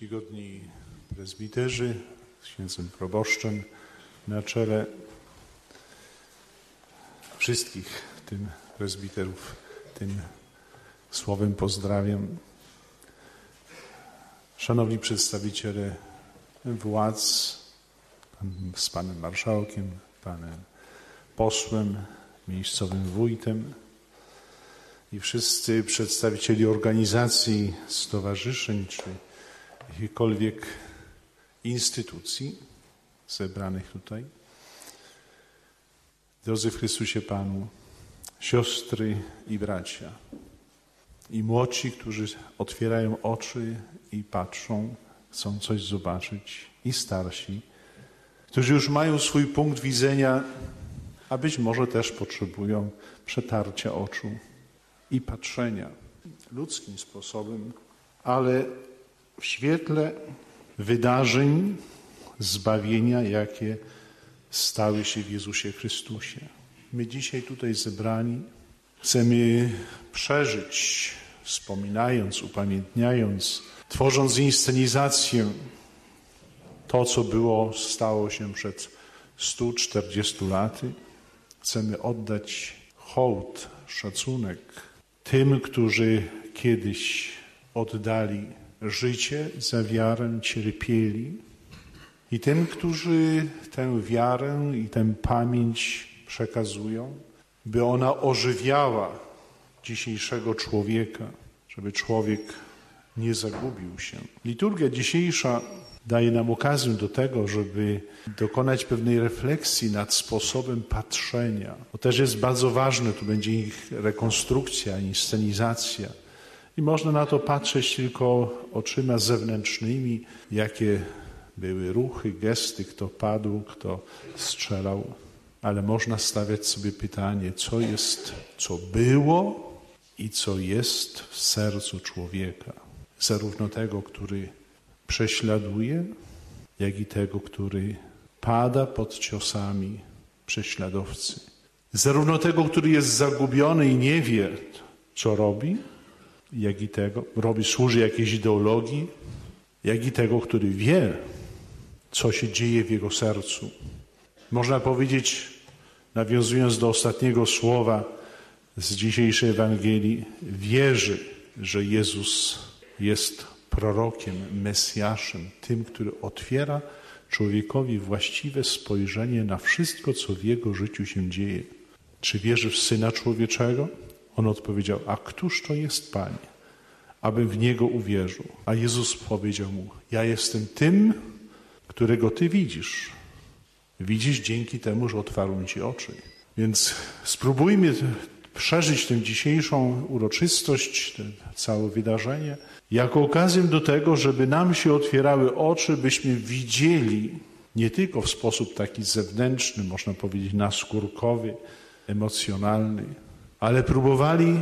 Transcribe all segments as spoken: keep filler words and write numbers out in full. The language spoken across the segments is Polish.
Czcigodni prezbiterzy z księdzem proboszczem na czele, wszystkich tym prezbiterów tym słowem pozdrawiam. Szanowni przedstawiciele władz, z panem marszałkiem, panem posłem, miejscowym wójtem i wszyscy przedstawicieli organizacji, stowarzyszeń czy jakichkolwiek instytucji zebranych tutaj. Drodzy w Chrystusie Panu, siostry i bracia, i młodsi, którzy otwierają oczy i patrzą, chcą coś zobaczyć, i starsi, którzy już mają swój punkt widzenia, a być może też potrzebują przetarcia oczu i patrzenia ludzkim sposobem, ale w świetle wydarzeń zbawienia, jakie stały się w Jezusie Chrystusie. My dzisiaj tutaj zebrani chcemy przeżyć, wspominając, upamiętniając, tworząc inscenizację, to, co było, stało się przed stu czterdziestu laty. Chcemy oddać hołd, szacunek tym, którzy kiedyś oddali życie za wiarę, cierpieli, i tym, którzy tę wiarę i tę pamięć przekazują, by ona ożywiała dzisiejszego człowieka, żeby człowiek nie zagubił się. Liturgia dzisiejsza daje nam okazję do tego, żeby dokonać pewnej refleksji nad sposobem patrzenia. To też jest bardzo ważne, tu będzie ich rekonstrukcja, inscenizacja. I można na to patrzeć tylko oczyma zewnętrznymi, jakie były ruchy, gesty, kto padł, kto strzelał. Ale można stawiać sobie pytanie, co jest, co było i co jest w sercu człowieka. Zarówno tego, który prześladuje, jak i tego, który pada pod ciosami prześladowcy. Zarówno tego, który jest zagubiony i nie wie, co robi, jak i tego, robi, służy jakiejś ideologii, jak i tego, który wie, co się dzieje w jego sercu. Można powiedzieć, nawiązując do ostatniego słowa z dzisiejszej Ewangelii, wierzy, że Jezus jest prorokiem, Mesjaszem, tym, który otwiera człowiekowi właściwe spojrzenie na wszystko, co w jego życiu się dzieje. Czy wierzy w Syna Człowieczego? On odpowiedział, a któż to jest, Panie, abym w Niego uwierzył? A Jezus powiedział mu, ja jestem tym, którego Ty widzisz. Widzisz dzięki temu, że otwarłem Ci oczy. Więc spróbujmy przeżyć tę dzisiejszą uroczystość, to całe wydarzenie, jako okazję do tego, żeby nam się otwierały oczy, byśmy widzieli nie tylko w sposób taki zewnętrzny, można powiedzieć naskórkowy, emocjonalny, ale próbowali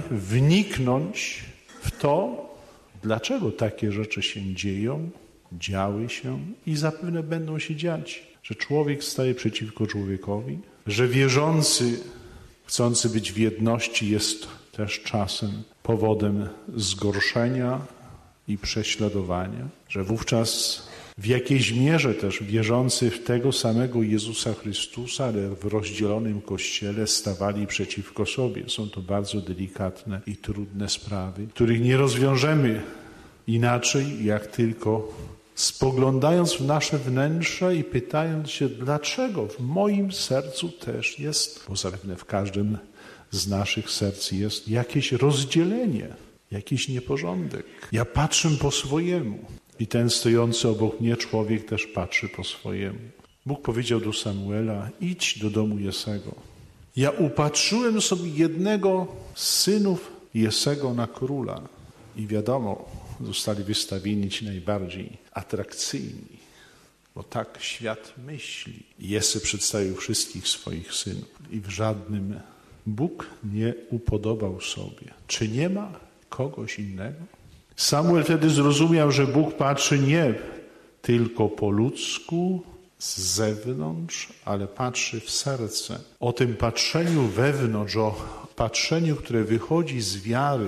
wniknąć w to, dlaczego takie rzeczy się dzieją, działy się i zapewne będą się dziać. Że człowiek staje przeciwko człowiekowi, że wierzący, chcący być w jedności, jest też czasem powodem zgorszenia i prześladowania, że wówczas w jakiejś mierze też wierzący w tego samego Jezusa Chrystusa, ale w rozdzielonym Kościele stawali przeciwko sobie. Są to bardzo delikatne i trudne sprawy, których nie rozwiążemy inaczej, jak tylko spoglądając w nasze wnętrze i pytając się, dlaczego w moim sercu też jest, bo zapewne w każdym z naszych serc jest jakieś rozdzielenie, jakiś nieporządek. Ja patrzę po swojemu i ten stojący obok mnie człowiek też patrzy po swojemu. Bóg powiedział do Samuela, idź do domu Jesego. Ja upatrzyłem sobie jednego z synów Jesego na króla i wiadomo, zostali wystawieni ci najbardziej atrakcyjni, bo tak świat myśli. Jesse przedstawił wszystkich swoich synów i w żadnym Bóg nie upodobał sobie. Czy nie ma kogoś innego? Samuel wtedy zrozumiał, że Bóg patrzy nie tylko po ludzku, z zewnątrz, ale patrzy w serce. O tym patrzeniu wewnątrz, o patrzeniu, które wychodzi z wiary,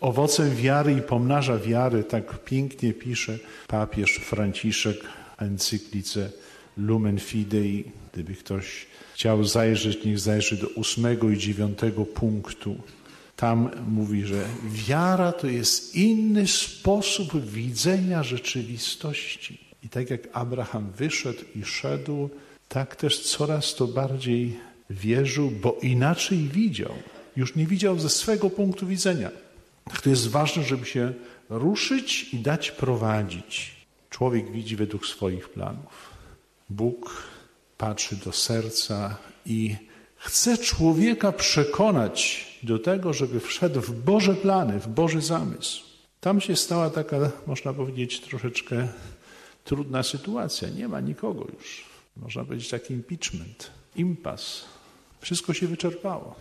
Owocem wiary i pomnaża wiary, tak pięknie pisze papież Franciszek w encyklice Lumen Fidei. Gdyby ktoś chciał zajrzeć, niech zajrzy do ósmego i dziewiątego punktu. Tam mówi, że wiara to jest inny sposób widzenia rzeczywistości. I tak jak Abraham wyszedł i szedł, tak też coraz to bardziej wierzył, bo inaczej widział. Już nie widział ze swego punktu widzenia. To jest ważne, żeby się ruszyć i dać prowadzić. Człowiek widzi według swoich planów. Bóg patrzy do serca i chce człowieka przekonać do tego, żeby wszedł w Boże plany, w Boży zamysł. Tam się stała taka, można powiedzieć, troszeczkę trudna sytuacja. Nie ma nikogo już. Można powiedzieć taki impeachment, impas. Wszystko się wyczerpało.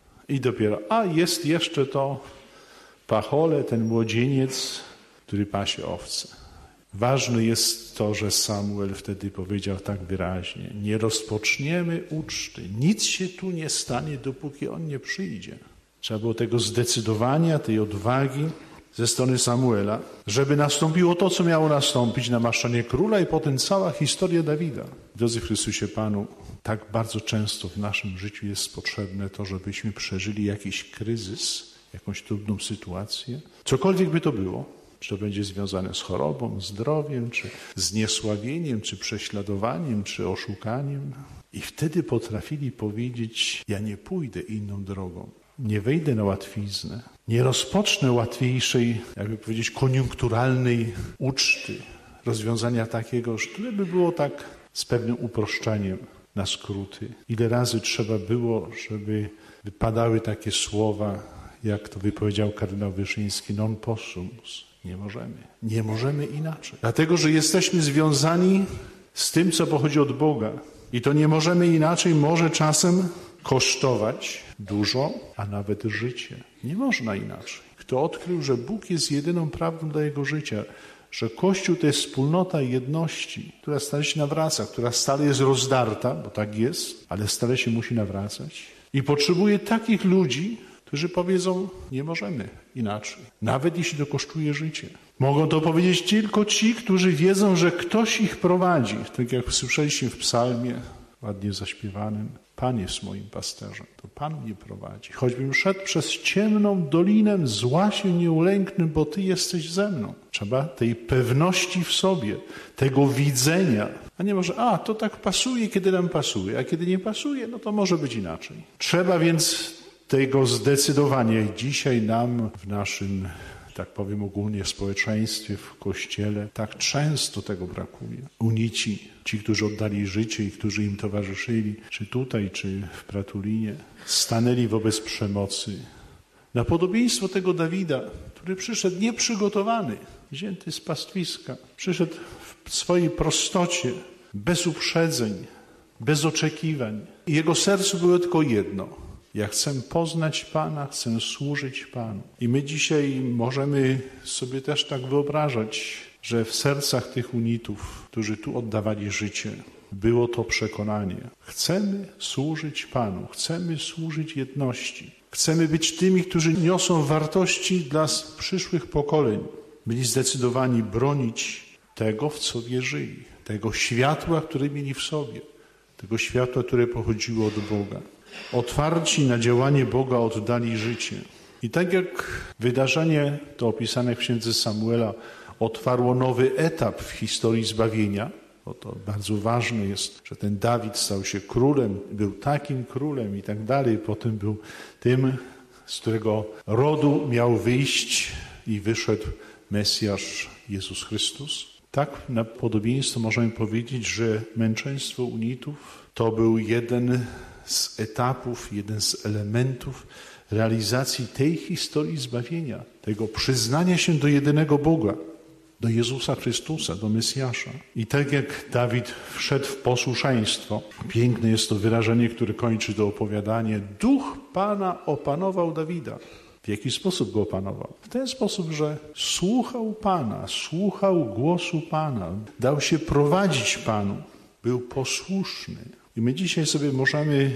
I dopiero, a jest jeszcze to pachole, ten młodzieniec, który pasie owce. Ważne jest to, że Samuel wtedy powiedział tak wyraźnie: nie rozpoczniemy uczty, nic się tu nie stanie, dopóki on nie przyjdzie. Trzeba było tego zdecydowania, tej odwagi ze strony Samuela, żeby nastąpiło to, co miało nastąpić, namaszczenie króla i potem cała historia Dawida. Drodzy w Chrystusie Panu, tak bardzo często w naszym życiu jest potrzebne to, żebyśmy przeżyli jakiś kryzys, jakąś trudną sytuację, cokolwiek by to było. Czy to będzie związane z chorobą, zdrowiem, czy zniesławieniem, czy prześladowaniem, czy oszukaniem. I wtedy potrafili powiedzieć: ja nie pójdę inną drogą, nie wejdę na łatwiznę, nie rozpocznę łatwiejszej, jakby powiedzieć, koniunkturalnej uczty, rozwiązania takiego, które by było tak z pewnym uproszczeniem na skróty. Ile razy trzeba było, żeby wypadały takie słowa, jak to wypowiedział kardynał Wyszyński: non possumus. Nie możemy. Nie możemy inaczej. Dlatego, że jesteśmy związani z tym, co pochodzi od Boga. I to nie możemy inaczej może czasem kosztować dużo, a nawet życie. Nie można inaczej. Kto odkrył, że Bóg jest jedyną prawdą dla jego życia, że Kościół to jest wspólnota jedności, która stale się nawraca, która stale jest rozdarta, bo tak jest, ale stale się musi nawracać. I potrzebuje takich ludzi, którzy powiedzą: nie możemy inaczej, nawet jeśli to kosztuje życie. Mogą to powiedzieć tylko ci, którzy wiedzą, że ktoś ich prowadzi. Tak jak słyszeliśmy w psalmie ładnie zaśpiewanym: Pan jest moim pasterzem, to Pan mnie prowadzi. Choćbym szedł przez ciemną dolinę, zła się nie ulęknę, bo Ty jesteś ze mną. Trzeba tej pewności w sobie, tego widzenia. A nie może, a to tak pasuje, kiedy nam pasuje, a kiedy nie pasuje, no to może być inaczej. Trzeba więc tego zdecydowania. I dzisiaj nam w naszym, tak powiem ogólnie, społeczeństwie, w Kościele tak często tego brakuje. Unici, ci, którzy oddali życie i którzy im towarzyszyli, czy tutaj, czy w Pratulinie, stanęli wobec przemocy. Na podobieństwo tego Dawida, który przyszedł nieprzygotowany, wzięty z pastwiska, przyszedł w swojej prostocie, bez uprzedzeń, bez oczekiwań. I jego sercu było tylko jedno: ja chcę poznać Pana, chcę służyć Panu. I my dzisiaj możemy sobie też tak wyobrażać, że w sercach tych unitów, którzy tu oddawali życie, było to przekonanie: chcemy służyć Panu, chcemy służyć jedności, chcemy być tymi, którzy niosą wartości dla przyszłych pokoleń. Byli zdecydowani bronić tego, w co wierzyli, tego światła, które mieli w sobie, tego światła, które pochodziło od Boga. Otwarci na działanie Boga oddali życie. I tak jak wydarzenie to opisane w księdze Samuela otwarło nowy etap w historii zbawienia, bo to bardzo ważne jest, że ten Dawid stał się królem, był takim królem i tak dalej. Potem był tym, z którego rodu miał wyjść i wyszedł Mesjasz Jezus Chrystus. Tak na podobieństwo możemy powiedzieć, że męczeństwo unitów to był jeden z etapów, jeden z elementów realizacji tej historii zbawienia, tego przyznania się do jedynego Boga, do Jezusa Chrystusa, do Mesjasza. I tak jak Dawid wszedł w posłuszeństwo, piękne jest to wyrażenie, które kończy to opowiadanie: Duch Pana opanował Dawida. W jaki sposób go opanował? W ten sposób, że słuchał Pana, słuchał głosu Pana, dał się prowadzić Panu, był posłuszny. I my dzisiaj sobie możemy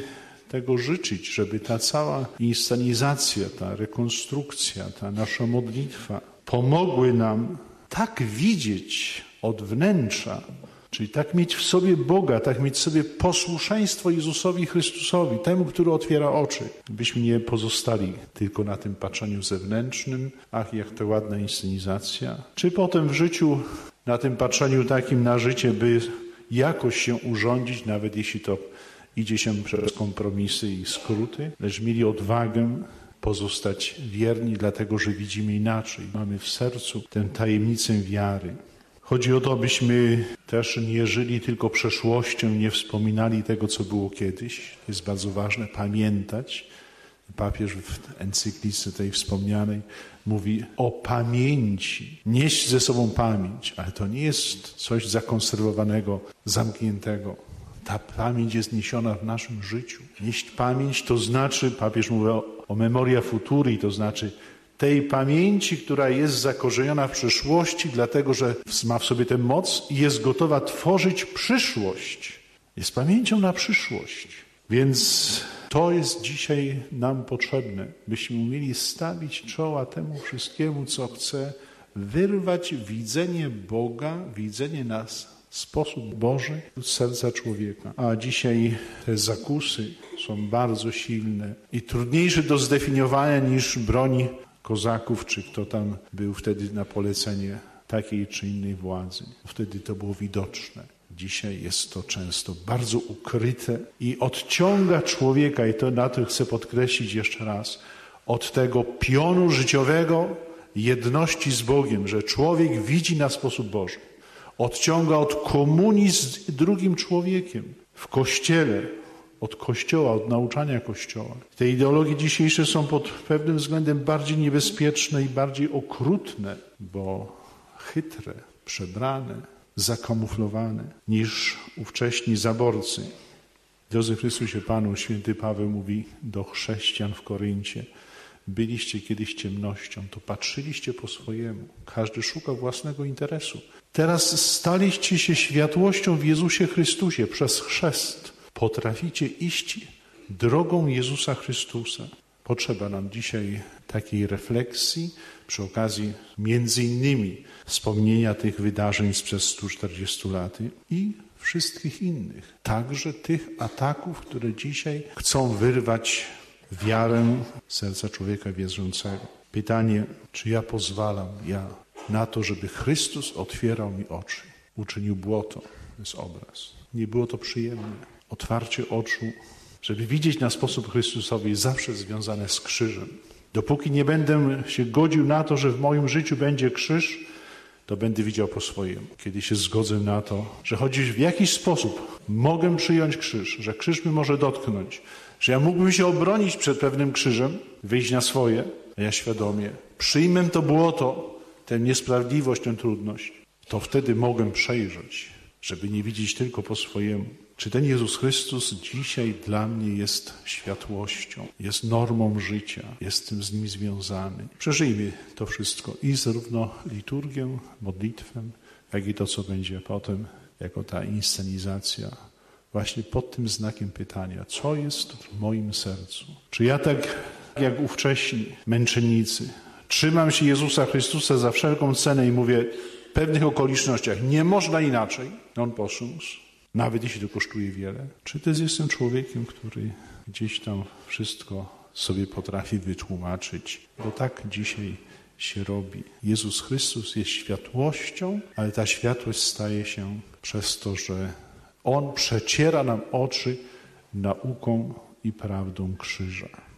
tego życzyć, żeby ta cała inscenizacja, ta rekonstrukcja, ta nasza modlitwa pomogły nam tak widzieć od wnętrza, czyli tak mieć w sobie Boga, tak mieć w sobie posłuszeństwo Jezusowi Chrystusowi, temu, który otwiera oczy, byśmy nie pozostali tylko na tym patrzeniu zewnętrznym, ach, jak to ładna inscenizacja, czy potem w życiu na tym patrzeniu takim na życie, by jakoś się urządzić, nawet jeśli to idzie się przez kompromisy i skróty, lecz mieli odwagę pozostać wierni, dlatego że widzimy inaczej. Mamy w sercu tę tajemnicę wiary. Chodzi o to, byśmy też nie żyli tylko przeszłością, nie wspominali tego, co było kiedyś. Jest bardzo ważne pamiętać. Papież w encyklice tej wspomnianej mówi o pamięci. Nieść ze sobą pamięć, ale to nie jest coś zakonserwowanego, zamkniętego. Ta pamięć jest niesiona w naszym życiu. Nieść pamięć to znaczy, papież mówi o, o memoria futuri, to znaczy tej pamięci, która jest zakorzeniona w przeszłości, dlatego że ma w sobie tę moc i jest gotowa tworzyć przyszłość. Jest pamięcią na przyszłość. Więc to jest dzisiaj nam potrzebne, byśmy umieli stawić czoła temu wszystkiemu, co chce wyrwać widzenie Boga, widzenie nas w sposób Boży z serca człowieka. A dzisiaj te zakusy są bardzo silne i trudniejsze do zdefiniowania niż broń kozaków, czy kto tam był wtedy na polecenie takiej czy innej władzy. Wtedy to było widoczne. Dzisiaj jest to często bardzo ukryte i odciąga człowieka, i to na to chcę podkreślić jeszcze raz, od tego pionu życiowego jedności z Bogiem, że człowiek widzi na sposób Boży. Odciąga od komunii z drugim człowiekiem w Kościele, od Kościoła, od nauczania Kościoła. Te ideologie dzisiejsze są pod pewnym względem bardziej niebezpieczne i bardziej okrutne, bo chytre, przebrane, zakamuflowane niż ówcześni zaborcy. Drodzy Chrystusie Panu, święty Paweł mówi do chrześcijan w Koryncie: byliście kiedyś ciemnością, to patrzyliście po swojemu. Każdy szuka własnego interesu. Teraz staliście się światłością w Jezusie Chrystusie przez chrzest. Potraficie iść drogą Jezusa Chrystusa. Potrzeba nam dzisiaj takiej refleksji przy okazji między innymi wspomnienia tych wydarzeń sprzed stu czterdziestu lat i wszystkich innych. Także tych ataków, które dzisiaj chcą wyrwać wiarę z serca człowieka wierzącego. Pytanie, czy ja pozwalam ja na to, żeby Chrystus otwierał mi oczy. Uczynił błoto, to jest obraz. Nie było to przyjemne. Otwarcie oczu, żeby widzieć na sposób Chrystusowy, jest zawsze związane z krzyżem. Dopóki nie będę się godził na to, że w moim życiu będzie krzyż, to będę widział po swojemu. Kiedy się zgodzę na to, że choć w jakiś sposób mogę przyjąć krzyż, że krzyż mnie może dotknąć, że ja mógłbym się obronić przed pewnym krzyżem, wyjść na swoje, a ja świadomie przyjmę to błoto, tę niesprawiedliwość, tę trudność, to wtedy mogę przejrzeć, żeby nie widzieć tylko po swojemu. Czy ten Jezus Chrystus dzisiaj dla mnie jest światłością, jest normą życia, jestem z Nim związany. Przeżyjmy to wszystko i zarówno liturgię, modlitwę, jak i to, co będzie potem, jako ta inscenizacja, właśnie pod tym znakiem pytania, co jest w moim sercu? Czy ja tak jak ówcześni męczennicy trzymam się Jezusa Chrystusa za wszelką cenę i mówię, w pewnych okolicznościach nie można inaczej, non possumus, nawet jeśli to kosztuje wiele. Czy też jestem człowiekiem, który gdzieś tam wszystko sobie potrafi wytłumaczyć, bo tak dzisiaj się robi. Jezus Chrystus jest światłością, ale ta światłość staje się przez to, że On przeciera nam oczy nauką i prawdą krzyża.